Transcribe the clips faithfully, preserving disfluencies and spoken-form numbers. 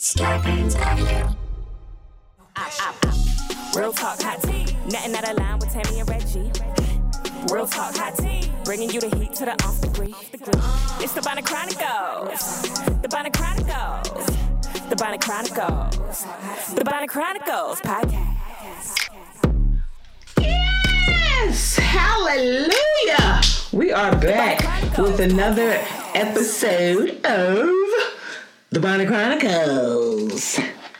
Scorpions Avenue. Real talk hot tea. Nothing out of line with Tammy and Reggie. Real talk hot tea. Bringing you the heat to the off degree. It's the Bonnet Chronicles. The Bonnet Chronicles. The Bonnet Chronicles. The Bonnet Chronicles podcast. Yes! Hallelujah! We are back with another episode of The Bonnet Chronicles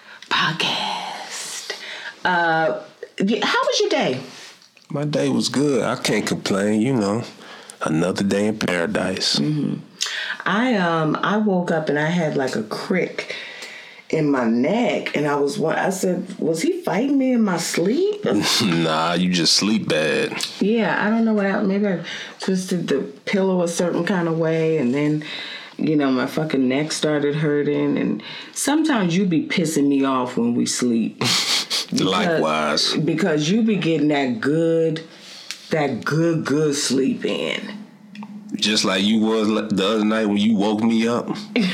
podcast. Uh, how was your day? My day was good. I can't complain, you know. Another day in paradise. Mm-hmm. I um I woke up and I had like a crick in my neck, and I was I said, was he fighting me in my sleep? Nah, you just sleep bad. Yeah, I don't know what happened. Maybe I twisted the pillow a certain kind of way, and then, you know, my fucking neck started hurting. And sometimes you be pissing me off when we sleep. Because, Likewise. Because you be getting that good, that good, good sleep in. Just like you was the other night when you woke me up.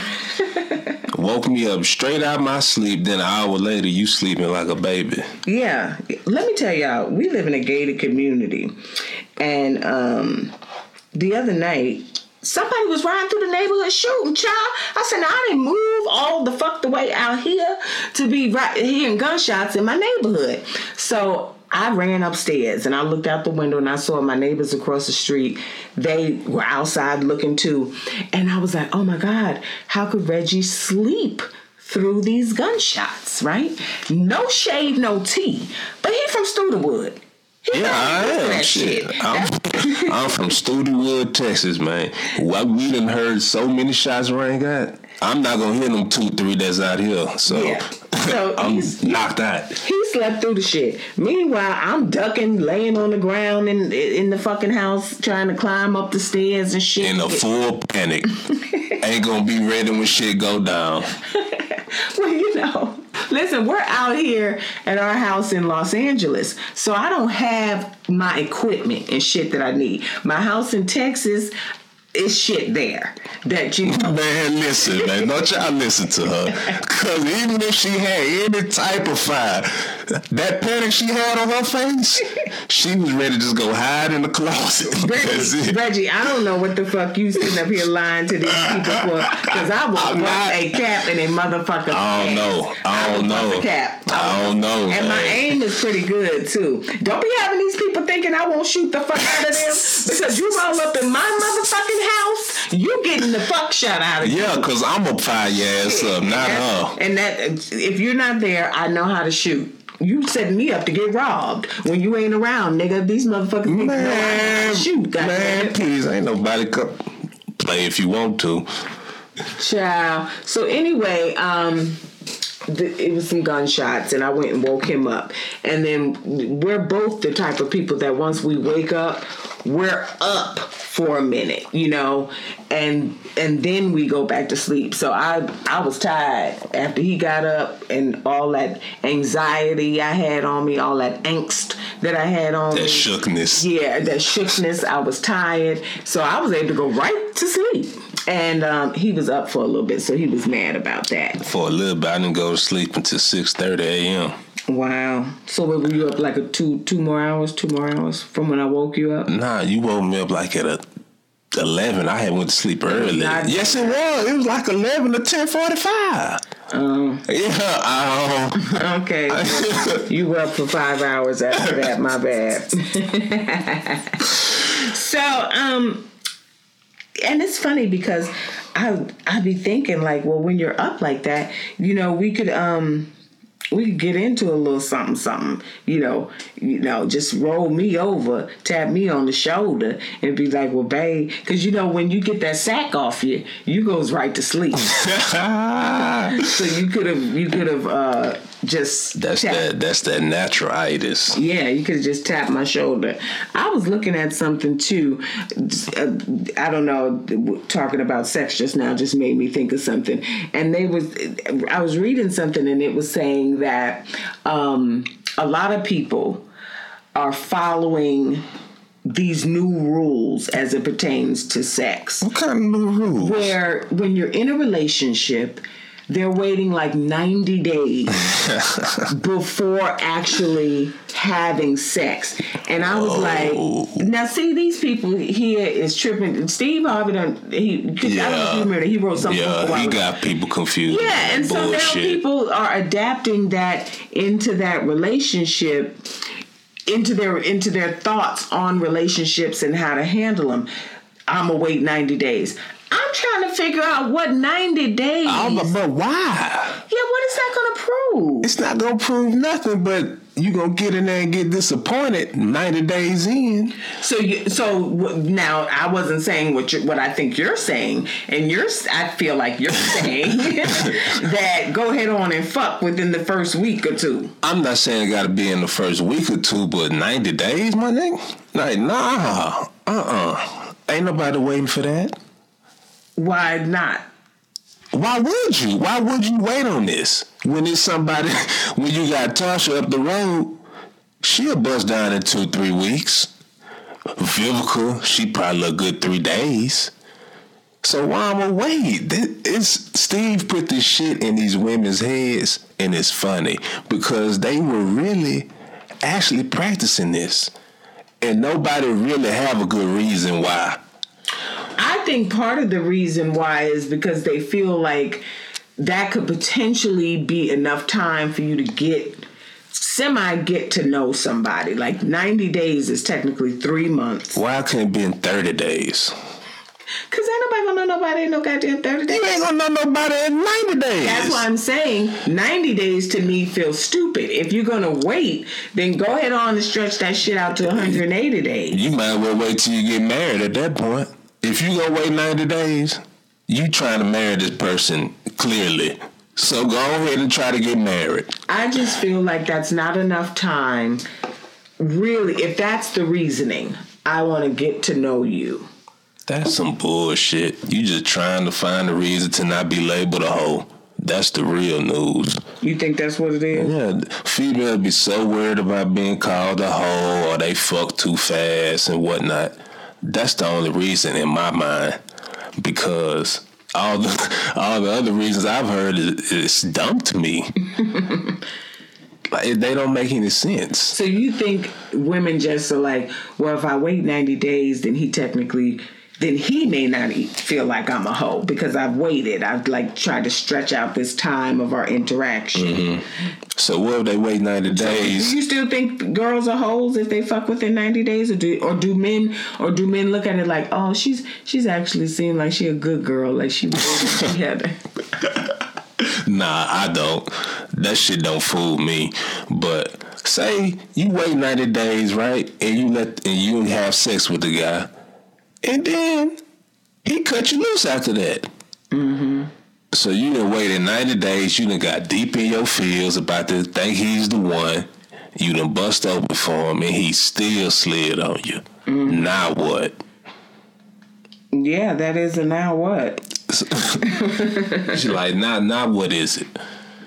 Woke me up straight out of my sleep. Then an hour later, you sleeping like a baby. Yeah. Let me tell y'all, we live in a gated community. And um, the other night, somebody was riding through the neighborhood shooting, child. I said, now, I didn't move all the fuck the way out here to be right hearing gunshots in my neighborhood. So I ran upstairs and I looked out the window and I saw my neighbors across the street. They were outside looking too. And I was like, oh my God, how could Reggie sleep through these gunshots, right? No shade, no tea. But he from Studewood. He Yeah, I am. Shit. shit. I'm, I'm from Studewood, Texas, man. What we done heard so many shots rang out. I'm not gonna hear them two, three that's out here. So, yeah. so I'm knocked out. He slept through the shit. Meanwhile, I'm ducking, laying on the ground in in the fucking house, trying to climb up the stairs and shit. In a full panic. Ain't gonna be ready when shit go down. Well, you know, listen, we're out here at our house in Los Angeles, so I don't have my equipment and shit that I need. My house in Texas is shit there that you know. Man, listen, man, don't y'all listen to her. Because even if she had any type of fire, that panic she had on her face, she was ready to just go hide in the closet. Reggie, Reggie, I don't know what the fuck you sitting up here lying to these people for, because I will put a cap in a motherfucker. I don't know. I don't I know. Cap. I don't know. And man. My aim is pretty good too. Don't be having these people thinking I won't shoot the fuck out of them because you roll up in my motherfucking house, you getting the fuck shot out of you. Yeah, because I'm going to fire your ass up, not her. And that, if you're not there, I know how to shoot. You setting me up to get robbed when you ain't around, nigga. These motherfuckers man, know how to shoot. Man, please, ain't nobody come play if you want to. Child. So anyway, um... it was some gunshots, and I went and woke him up. And then we're both the type of people that once we wake up, we're up for a minute, you know, and and then we go back to sleep. So I I was tired after he got up, and all that anxiety I had on me, all that angst that I had on that me. That shookness. Yeah, that shookness. I was tired. So I was able to go right to sleep. And um, he was up for a little bit, so he was mad about that. For a little bit, I didn't go to sleep until six thirty a.m. Wow. So were you up like a two two more hours, two more hours from when I woke you up? Nah, you woke me up like at a eleven. I had went to sleep early. Not, yes, it was. It was like eleven to ten forty-five. Um, yeah. Um, okay. You were up for five hours after that. My bad. So, um... and it's funny because I I be thinking like, well, when you're up like that, you know, we could um we could get into a little something something, you know, you know, just roll me over, tap me on the shoulder, and be like, well, babe, because you know when you get that sack off you, you goes right to sleep. So you could have you could have uh, just that's tapped. that that's that naturalitis. Yeah, you could have just tapped my shoulder. I was looking at something too. Uh, I don't know. Talking about sex just now just made me think of something. And they was I was reading something and it was saying that um, a lot of people are following these new rules as it pertains to sex. What kind of new rules? Where when you're in a relationship, they're waiting like ninety days before actually having sex. And I was oh. like, now see, these people here is tripping. Steve Harvey done, he, yeah. I don't know if you remember, he wrote something. Yeah, he got people confused. Yeah, and so now people are adapting that into that relationship, into their into their thoughts on relationships and how to handle them. I'm gonna wait ninety days. I'm trying to figure out what ninety days. Oh, but why? Yeah, what is that going to prove? It's not going to prove nothing, but you going to get in there and get disappointed ninety days in. So you, so now I wasn't saying what you, what I think you're saying, and you're I feel like you're saying that go ahead on and fuck within the first week or two. I'm not saying it got to be in the first week or two, but ninety days, my nigga? Like, nah, uh-uh. Ain't nobody waiting for that. Why not? Why would you? Why would you wait on this? When it's somebody, when you got Tasha up the road, she'll bust down in two, three weeks. Vivica, she probably look good three days. So why am I wait? It's, Steve put this shit in these women's heads, and it's funny because they were really actually practicing this. And nobody really have a good reason why. I think part of the reason why is because they feel like that could potentially be enough time for you to get, semi get to know somebody. Like ninety days is technically three months. Why couldn't it be in thirty days? Because ain't nobody gonna know nobody in no goddamn thirty days. You ain't gonna know nobody in ninety days. That's why I'm saying ninety days to me feels stupid. If you're gonna wait, then go ahead on and stretch that shit out to one hundred eighty days. You might as well wait till you get married at that point. If you gonna wait ninety days, you trying to marry this person clearly. So go ahead and try to get married. I just feel like that's not enough time. Really, if that's the reasoning, I want to get to know you. That's some bullshit. You just trying to find a reason to not be labeled a hoe. That's the real news. You think that's what it is? Yeah, females be so worried about being called a hoe or they fuck too fast and whatnot. That's the only reason in my mind, because all the all the other reasons I've heard is, is dumb to me. Like, they don't make any sense. So you think women just are like, well, if I wait ninety days, then he technically, then he may not feel like I'm a hoe because I've waited. I've like tried to stretch out this time of our interaction. Mm-hmm. So what if they wait ninety days? So do you still think girls are hoes if they fuck within ninety days, or do or do men or do men look at it like, oh, she's she's actually seemed like she a good girl, like she was she had. Nah, I don't. That shit don't fool me. But say you wait ninety days, right, and you let and you have sex with the guy, and then he cut you loose after that. Mm-hmm. So you done waited ninety days, you done got deep in your feels about to think he's the one. You done bust open for him and he still slid on you. Mm-hmm. Now what? Yeah, that is a now what? She's like, now, now what is it?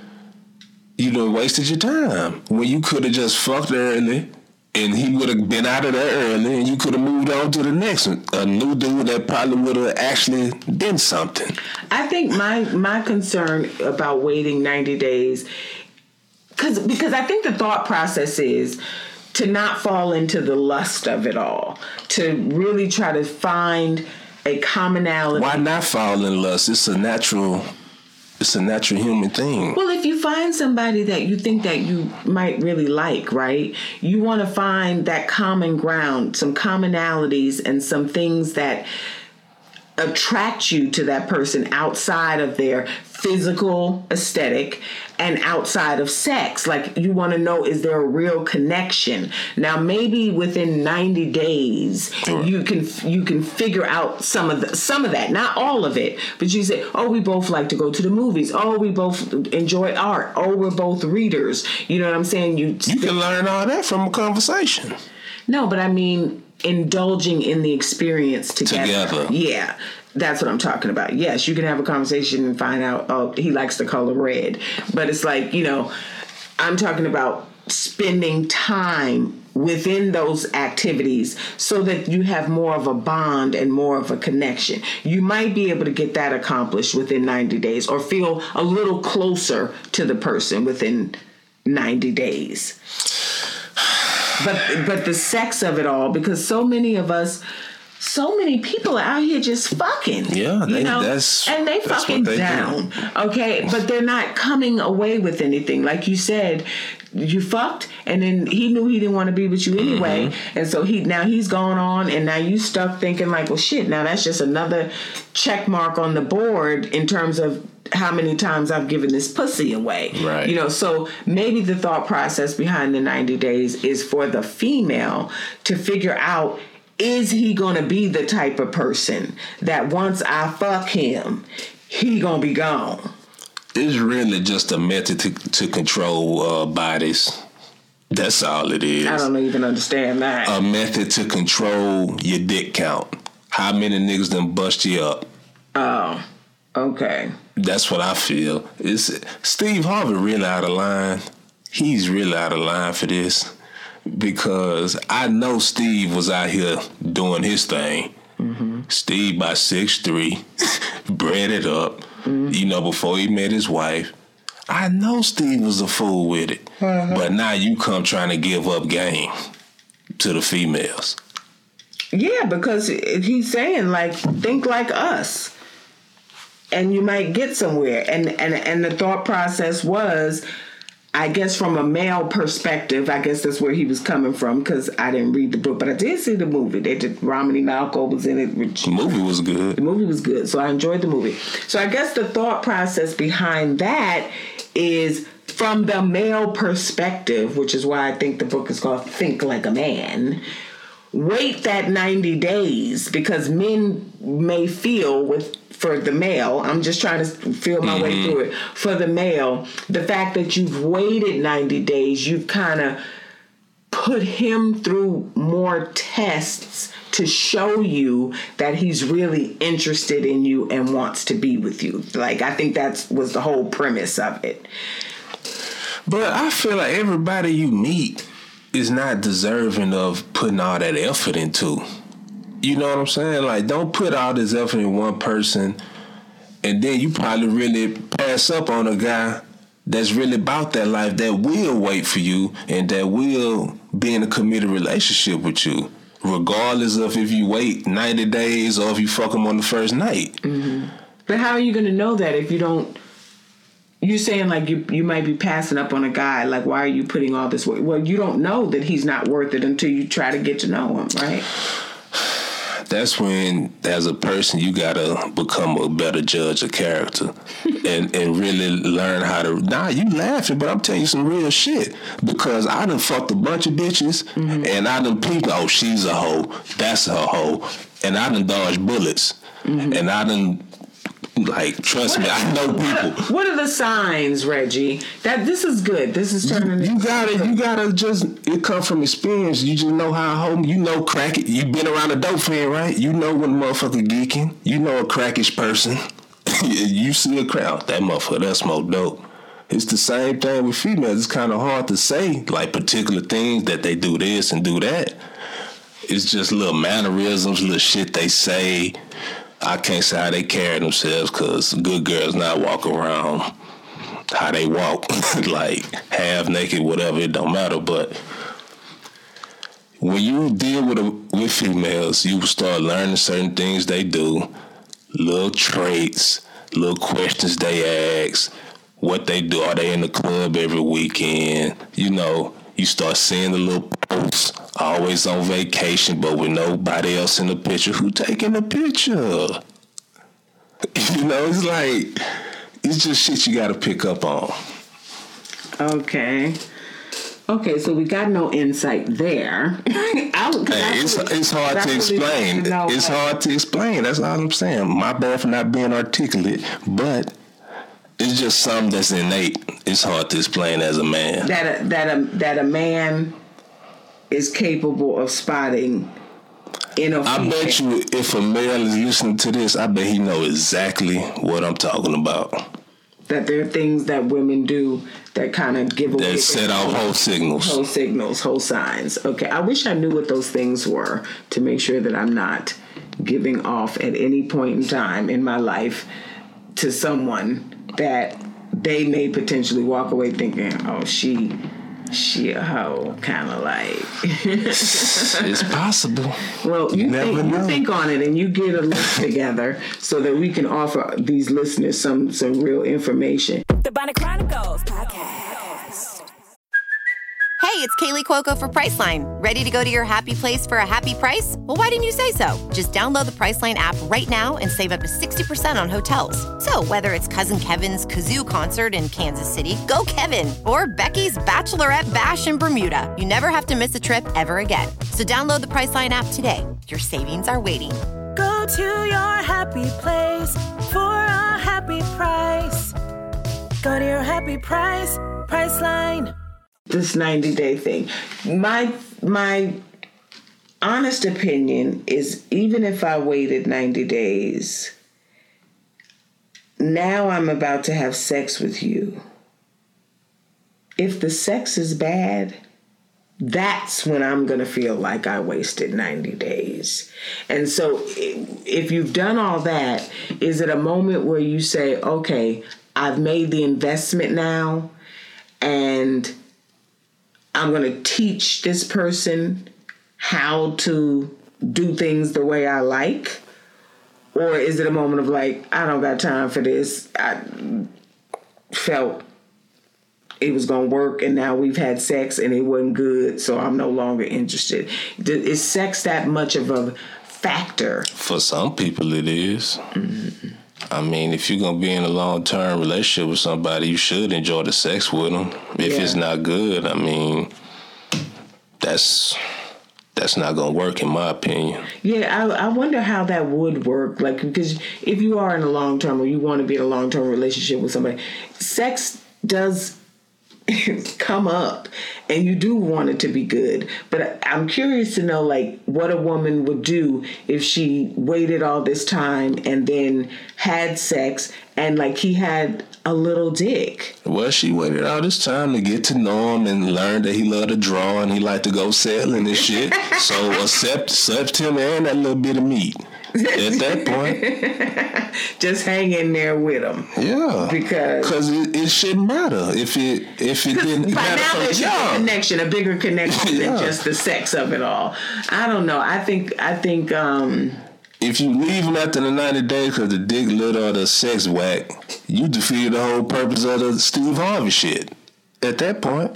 You done wasted your time when you could have just fucked early and he would have been out of there early and you could have moved on to the next one. A new dude that probably would have actually been something. I think my my concern about waiting ninety days, cause, because I think the thought process is to not fall into the lust of it all, to really try to find a commonality. Why not fall in lust? It's a natural... It's a natural human thing. Well, if you find somebody that you think that you might really like, right? You want to find that common ground, some commonalities and some things that attract you to that person outside of their physical aesthetic and outside of sex. Like, you want to know, is there a real connection? Now, maybe within ninety days, sure. you can you can figure out some of the, some of that, not all of it, but you say, oh, we both like to go to the movies. Oh, we both enjoy art. Oh, we're both readers. You know what I'm saying? You you can learn all that from a conversation. No, but I mean, indulging in the experience together. Together. Yeah. That's what I'm talking about. Yes, you can have a conversation and find out, oh, he likes the color red. But it's like, you know, I'm talking about spending time within those activities so that you have more of a bond and more of a connection. You might be able to get that accomplished within ninety days or feel a little closer to the person within ninety days. But but the sex of it all, because so many of us, so many people are out here just fucking. Yeah, they, you know? that's and they that's fucking they down. Do. Okay, but they're not coming away with anything. Like you said, you fucked, and then he knew he didn't want to be with you anyway, mm-hmm. and so he now he's gone on, and now you stuck thinking like, well, shit. Now that's just another check mark on the board in terms of how many times I've given this pussy away. Right. You know, so maybe the thought process behind the ninety days is for the female to figure out, is he going to be the type of person that once I fuck him, he going to be gone? It's really just a method to, to control uh, bodies. That's all it is. I don't even understand that. A method to control your dick count. How many niggas done bust you up? Oh, okay. That's what I feel. It's Steve Harvey really out of line. He's really out of line for this. Because I know Steve was out here doing his thing. Mm-hmm. Steve by six three, bred it up, mm-hmm. you know, before he met his wife. I know Steve was a fool with it. Uh-huh. But now you come trying to give up game to the females. Yeah, because he's saying, like, think like us. And you might get somewhere. And, and, and the thought process was, I guess from a male perspective, I guess that's where he was coming from, because I didn't read the book, but I did see the movie. They did, Romany Malco was in it. Which, the movie was good. The movie was good, so I enjoyed the movie. So I guess the thought process behind that is from the male perspective, which is why I think the book is called Think Like a Man. Wait that ninety days, because men may feel with... For the male, I'm just trying to feel my mm-hmm. way through it. For the male, the fact that you've waited ninety days, you've kind of put him through more tests to show you that he's really interested in you and wants to be with you. Like, I think that was the whole premise of it. But I feel like everybody you meet is not deserving of putting all that effort into. You know what I'm saying? Like, don't put all this effort in one person, and then you probably really pass up on a guy that's really about that life, that will wait for you, and that will be in a committed relationship with you, regardless of if you wait ninety days or if you fuck him on the first night. Mm-hmm. But how are you going to know that if you don't... You're saying, like, you you might be passing up on a guy. Like, why are you putting all this work? Well, you don't know that he's not worth it until you try to get to know him, right? That's when, as a person, you gotta become a better judge of character and, and really learn how to... Nah, you laughing, but I'm telling you some real shit. Because I done fucked a bunch of bitches, mm-hmm. and I done people, oh, she's a hoe, that's a hoe. And I done dodged bullets. Mm-hmm. And I done... Like, trust what, me, I know people. What are, what are the signs, Reggie? That this is good. This is turning. You, you gotta, you gotta just. It come from experience. You just know how home. You know, crack it. You been around a dope fan, right? You know when a motherfucker geeking. You know a crackish person. You see a crowd. That motherfucker that smoke dope. It's the same thing with females. It's kind of hard to say like particular things that they do this and do that. It's just little mannerisms, little shit they say. I can't say how they carry themselves, because good girls not walk around how they walk, like half naked, whatever, it don't matter. But when you deal with a, with females, you start learning certain things they do, little traits, little questions they ask, what they do. Are they in the club every weekend? You know, you start seeing the little posts, always on vacation, but with nobody else in the picture. Who taking the picture? You know, it's like, it's just shit you got to pick up on. Okay. Okay, so we got no insight there. I, hey, it's really, it's hard to explain. To it's hard to explain. That's all I'm saying. My bad for not being articulate, but it's just something that's innate. It's hard to explain as a man. That a, that a that a man is capable of spotting in a female. I bet you, if a male is listening to this, I bet he know exactly what I'm talking about. That there are things that women do that kind of give away. That set off whole signals. Whole signals, whole signs. Okay, I wish I knew what those things were to make sure that I'm not giving off at any point in time in my life to someone that they may potentially walk away thinking, oh, she... She a hoe, kind of like. It's possible. Well, you, you think, never know. You think on it and you get a list together so that we can offer these listeners some, some real information. The Bonnet Chronicles Podcast. Hey, it's Kaylee Cuoco for Priceline. Ready to go to your happy place for a happy price? Well, why didn't you say so? Just download the Priceline app right now and save up to sixty percent on hotels. So whether it's Cousin Kevin's Kazoo Concert in Kansas City, go Kevin, or Becky's Bachelorette Bash in Bermuda, you never have to miss a trip ever again. So download the Priceline app today. Your savings are waiting. Go to your happy place for a happy price. Go to your happy price, Priceline. This ninety-day thing. My my honest opinion is even if I waited ninety days, now I'm about to have sex with you. If the sex is bad, that's when I'm going to feel like I wasted ninety days. And so if you've done all that, is it a moment where you say, okay, I've made the investment now and I'm going to teach this person how to do things the way I like? Or is it a moment of like, I don't got time for this. I felt it was going to work and now we've had sex and it wasn't good, so I'm no longer interested. Is sex that much of a factor? For some people it is. Mm-hmm. I mean, if you're going to be in a long-term relationship with somebody, you should enjoy the sex with them. If Yeah. it's not good, I mean, that's that's not going to work in my opinion. Yeah, I, I wonder how that would work. Like, because if you are in a long-term or you want to be in a long-term relationship with somebody, sex does come up and you do want it to be good. But I'm curious to know, like, what a woman would do if she waited all this time and then had sex and, like, he had a little dick. Well, she waited all this time to get to know him and learn that he loved to draw and he liked to go sailing and shit. So accept, accept him and that little bit of meat. At that point, just hang in there with him. Yeah, because because it, it shouldn't matter if it if it didn't by matter now from there's a jump. connection, a bigger connection Yeah. than just the sex of it all. I don't know. I think I think um, If you leave him after the ninety days because the dick little or the sex whack, you defeated the whole purpose of the Steve Harvey shit. At that point.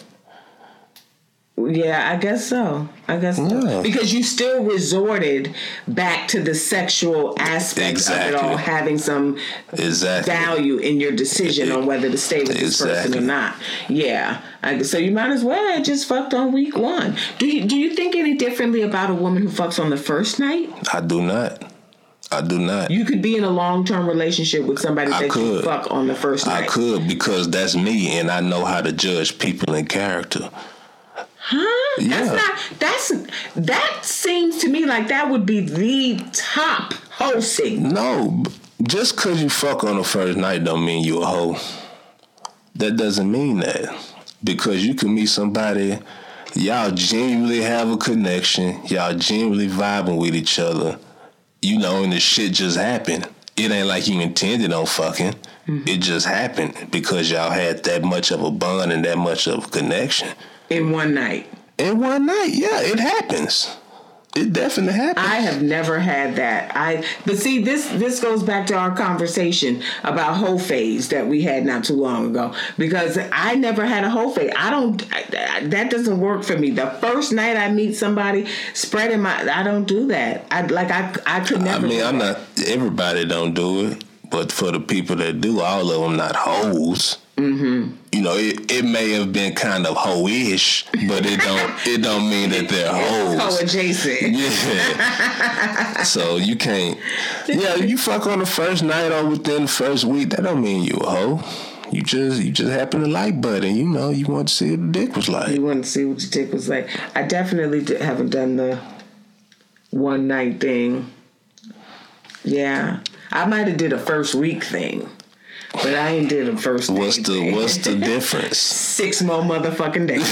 yeah, I guess so. I guess so. Yeah. Because you still resorted back to the sexual aspect Exactly. of it all, having some Exactly. value in your decision on whether to stay with this person Exactly. or not. Yeah. I, so you might as well have just fucked on week one. Do you do you think any differently about a woman who fucks on the first night? I do not. I do not. You could be in a long-term relationship with somebody I that could. you fuck on the first night. I could because that's me and I know how to judge people and character. Huh? Yeah. That's not. That's that seems to me like that would be the top hosting. No, just because you fuck on the first night don't mean you a hoe. That doesn't mean that. Because you can meet somebody, y'all genuinely have a connection, y'all genuinely vibing with each other, you know, and the shit just happened. It ain't like you intended on fucking. Mm-hmm. It just happened because y'all had that much of a bond and that much of a connection. In one night. In one night, yeah, it happens. It definitely happens. I have never had that. I but see this this goes back to our conversation about hoe phase that we had not too long ago, because I never had a hoe phase. I don't I, I, that doesn't work for me. The first night I meet somebody, spreading my I don't do that. I like I I could never. I mean, do I'm that. not. Everybody don't do it, but for the people that do, all of them not hoes. Mm-hmm. You know, it, it may have been kind of hoe-ish, but it don't it don't mean that they're hoes. Hoe adjacent. Yeah. So you can't. Yeah, you fuck on the first night or within the first week. That don't mean you a hoe. You just you just happen to like butt, and you know you want to see what the dick was like. You want to see what your dick was like. I definitely d- haven't done the one night thing. Yeah, I might have did a first week thing. But I ain't did a first date. What's the What's the difference? Six more motherfucking days.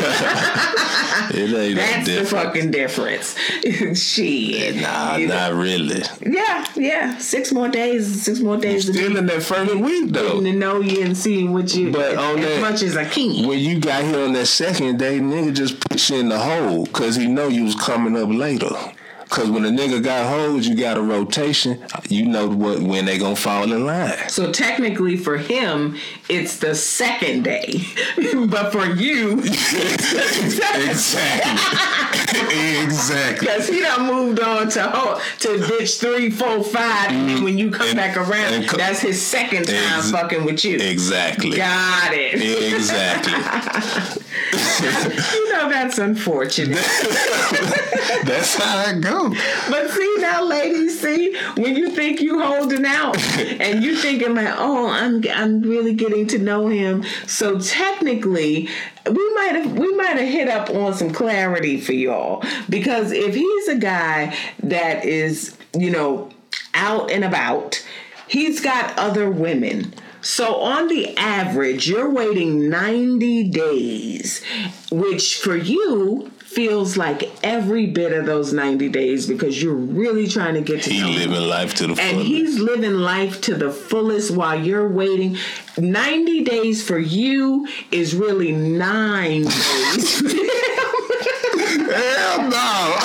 It ain't That's no the fucking difference. Shit. Nah, you not know. really. Yeah, yeah. Six more days. Six more days. Still in that first week though. Getting to know you and seeing what you. But as, on as that, much as I can. When you got here on that second day, nigga just put you in the hole because he know you was coming up later. Because when a nigga got hoes, you got a rotation. You know what when they gonna fall in line. So technically for him, it's the second day. But for you... Exactly. Exactly. Because he done moved on to ho- to bitch three, four, five, and then when you come and, back around, co- that's his second time ex- fucking with you. Exactly. Got it. Exactly. You know, that's unfortunate. That's how it goes. But see now, ladies, see when you think you holding out and you thinking like, oh, I'm I'm really getting to know him. So technically, we might have we might have hit up on some clarity for y'all, because if he's a guy that is, you know, out and about, he's got other women. So on the average, you're waiting ninety days, which for you feels like every bit of those ninety days because you're really trying to get to he know him. He living life to the fullest. And he's living life to the fullest while you're waiting. ninety days for you is really nine days. Hell no.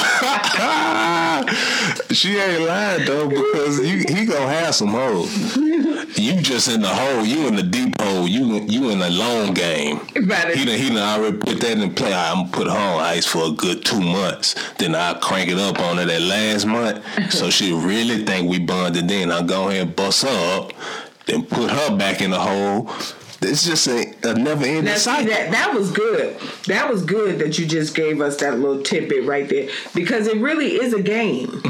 She ain't lying though, because you, he gonna have some hoes. You just in the hole. You in the deep hole. You you in the long game. Right. He done, he done already put that in play. I'm gonna put her on ice for a good two months. Then I'll crank it up on her that last month. So she really think we bonded then. I'll go ahead and bust her up. Then put her back in the hole. It's just a, a never-ending now, cycle. see, that, that was good. That was good that you just gave us that little tidbit right there, because it really is a game.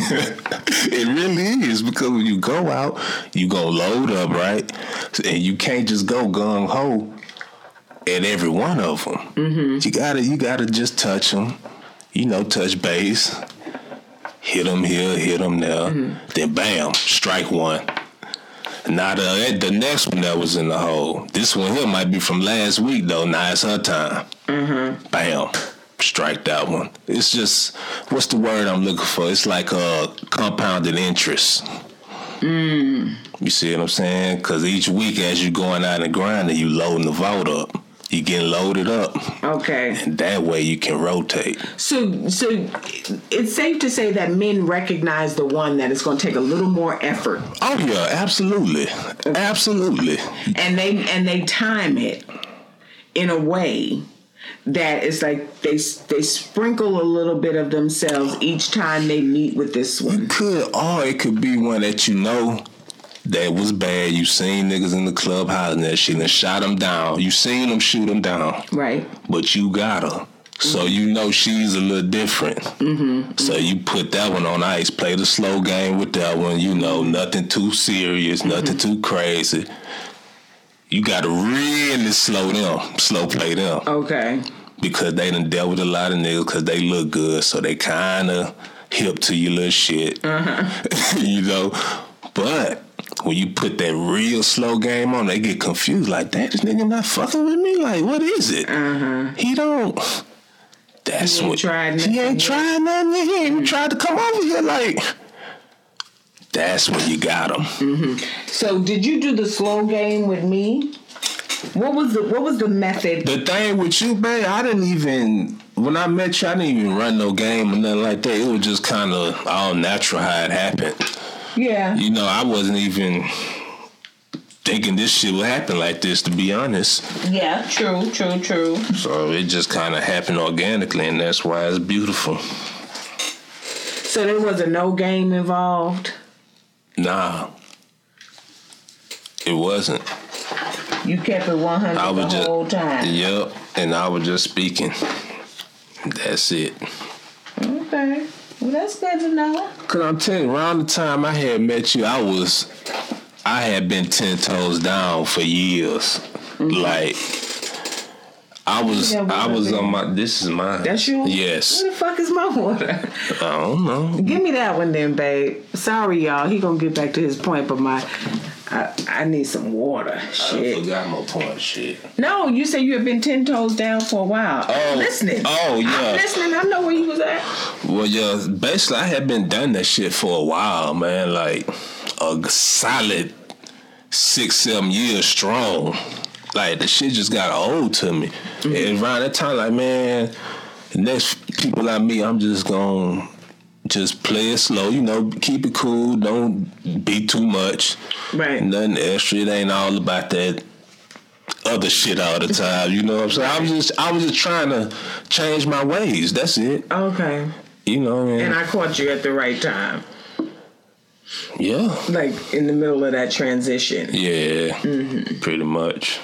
It really is, because when you go out, you go load up, right? And you can't just go gung-ho at every one of them. Mm-hmm. You gotta, you gotta just touch them. You know, touch base. Hit them here, hit them there. Mm-hmm. Then bam, strike one. Now the, the next one that was in the hole. This one here might be from last week though. Now it's her time. Mm-hmm. Bam. Strike that one. It's just, what's the word I'm looking for? It's like a compounded interest. Mm. You see what I'm saying? Because each week as you going out and grinding, you loading the vault up. You getting loaded up. Okay. And that way you can rotate. So so it's safe to say that men recognize the one that is going to take a little more effort. Oh yeah, absolutely. Absolutely. And they and they time it in a way that it's like they they sprinkle a little bit of themselves each time they meet with this one. It could, or it could be one that you know that was bad. You seen niggas in the club hollering that shit and shot them down. You seen them shoot them down. Right. But you got her. So mm-hmm. you know she's a little different. Mm-hmm. So you put that one on ice. Play the slow game with that one. You know, nothing too serious, mm-hmm. nothing too crazy. You got to really slow them, slow play them. Okay. Because they done dealt with a lot of niggas because they look good. So they kind of hip to your little shit. Uh-huh. You know? But when you put that real slow game on, they get confused. Like, damn, this nigga not fucking with me? Like, what is it? Uh-huh. He don't... That's he what... Tried he ain't tried nothing. He ain't even tried to come over here. Like, that's when you got him. Mm-hmm. So, did you do the slow game with me? What was the What was the method? The thing with you, babe, I didn't even... When I met you, I didn't even run no game or nothing like that. It was just kind of all natural how it happened. Yeah. You know, I wasn't even thinking this shit would happen like this, to be honest. Yeah, true, true, true. So it just kind of happened organically, and that's why it's beautiful. So there was a no game involved? Nah. It wasn't. You kept it one hundred I was the just, whole time? Yep, and I was just speaking. That's it. Okay. Well, that's good to know. Cause I'm telling you, around the time I had met you, I was, I had been ten toes down for years. Mm-hmm. Like, I was, I was on my. This is mine. That's yours? Yes. Where the fuck is my water? I don't know. Give me that one then, babe. Sorry, y'all. He gonna get back to his point, but my I, I need some water. Shit. I forgot my point. Shit. No, you said you have been ten toes down for a while. Oh, I'm listening. Oh, yeah. I'm listening. I know where you was at. Well, yeah, basically, I had been done that shit for a while, man. Like, a solid six, seven years strong. Like, the shit just got old to me. Mm-hmm. And around that time, like, man, the next people I meet, I'm just gonna just play it slow, you know, keep it cool, don't be too much. Right. Nothing extra. It ain't all about that other shit all the time, you know what I'm saying? I was just I was just trying to change my ways. That's it. Okay. You know, man. And I caught you at the right time. Yeah. Like in the middle of that transition. Yeah. Mm-hmm. Pretty much.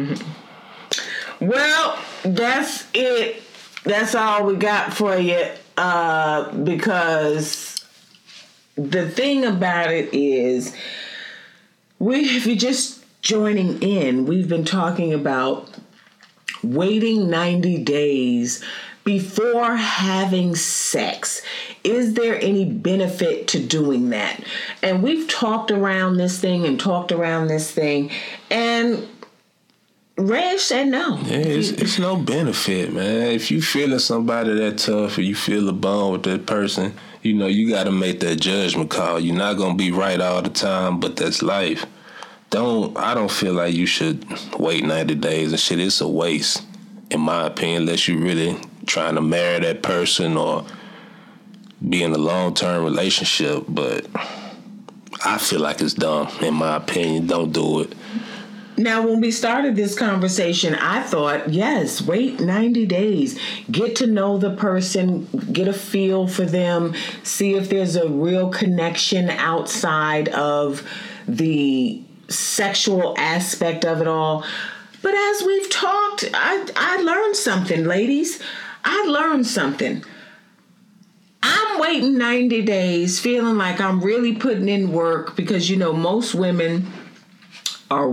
Mm-hmm. Well, that's it. That's all we got for you. Uh, because the thing about it is, we, if you're just joining in, we've been talking about waiting ninety days before having sex. Is there any benefit to doing that? And we've talked around this thing and talked around this thing, and Reg said no. Yeah, it's, it's no benefit, man. If you feeling somebody that tough or you feel a bond with that person, you know, you got to make that judgment call. You're not going to be right all the time, but that's life. Don't, I don't feel like you should wait ninety days and shit. It's a waste, in my opinion, unless you really trying to marry that person or be in a long-term relationship. But I feel like it's dumb, in my opinion. Don't do it. Now, when we started this conversation, I thought, yes, wait ninety days. Get to know the person, get a feel for them, see if there's a real connection outside of the sexual aspect of it all. But as we've talked, I, I learned something, ladies. I learned something. I'm waiting ninety days, feeling like I'm really putting in work because, you know, most women are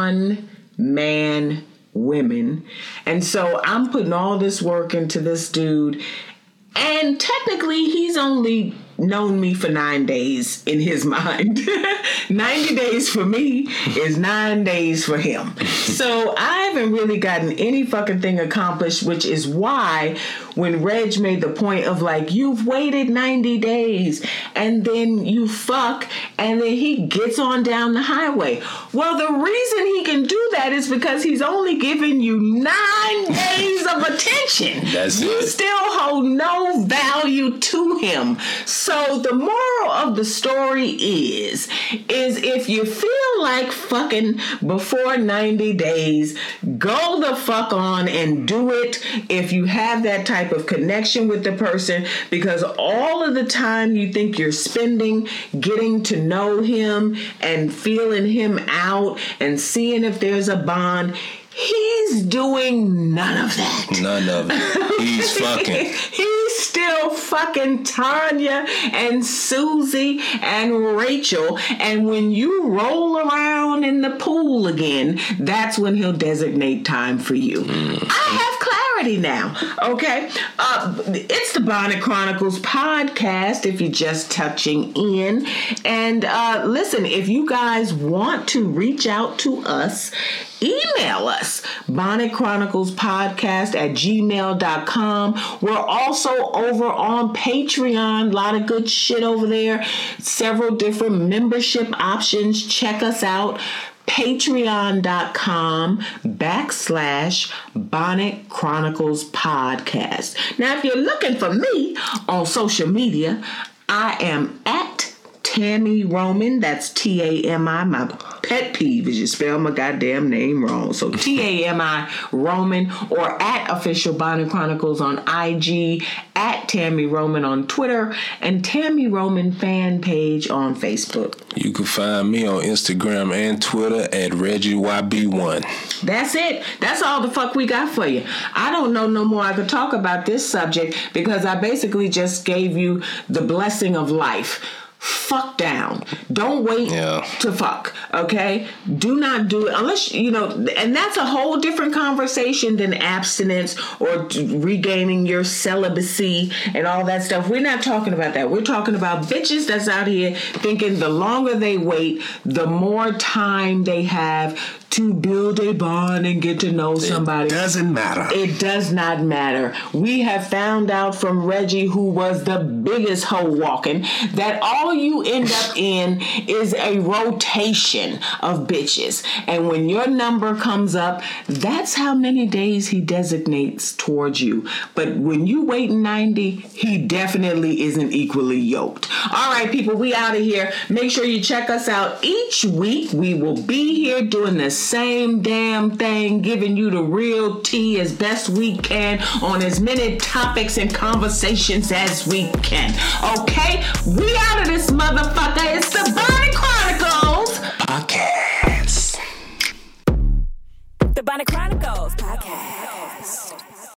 one-man women. And so I'm putting all this work into this dude. And technically, he's only known me for nine days in his mind. ninety days for me is nine days for him. So I haven't really gotten any fucking thing accomplished, which is why when Reg made the point of like, you've waited ninety days and then you fuck and then he gets on down the highway. Well, the reason he can do that is because he's only giving you nine days of attention. That's you it. still hold no value to him. So the moral of the story is, is if you feel like fucking before ninety days, go the fuck on and do it if you have that type of connection with the person, because all of the time you think you're spending getting to know him and feeling him out and seeing if there's a bond, he's doing none of that. None of it. He's fucking. He's still fucking Tanya and Susie and Rachel. And when you roll around in the pool again, that's when he'll designate time for you. Mm-hmm. I have clarity now. Okay. Uh, it's the Bonnet Chronicles podcast if you're just touching in. And uh, listen, if you guys want to reach out to us, email us, Bonnet Chronicles Podcast at gmail dot com. We're also over on Patreon. A lot of good shit over there. Several different membership options. Check us out. Patreon.com backslash Bonnet Chronicles Podcast. Now, if you're looking for me on social media, I am at Tammy Roman. That's T A M I. My pet peeve is you spell my goddamn name wrong. So T A M I Roman, or at Official Bonnet Chronicles on I G, at Tammy Roman on Twitter, and Tammy Roman fan page on Facebook. You can find me on Instagram and Twitter at Reggie Y B one. That's it. That's all the fuck we got for you. I don't know no more I could talk about this subject because I basically just gave you the blessing of life. fuck down. Don't wait yeah. to fuck, okay? Do not do it unless, you know, and that's a whole different conversation than abstinence or regaining your celibacy and all that stuff. We're not talking about that. We're talking about bitches that's out here thinking the longer they wait, the more time they have to build a bond and get to know somebody. It doesn't matter. It does not matter. We have found out from Reggie, who was the biggest hoe walking, that all you end up in is a rotation of bitches. And when your number comes up, that's how many days he designates towards you. But when you wait ninety, he definitely isn't equally yoked. All right, people, we out of here. Make sure you check us out each week. We will be here doing this same damn thing, giving you the real tea as best we can on as many topics and conversations as we can. Okay? We out of this motherfucker. It's